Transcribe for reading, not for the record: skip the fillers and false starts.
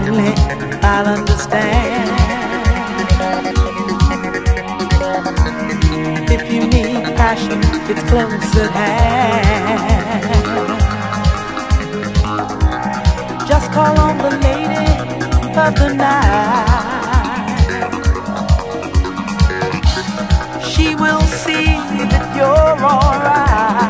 only I'll understand. If you need passion, it's close at hand. Just call on the lady of the night. She will see that you're alright.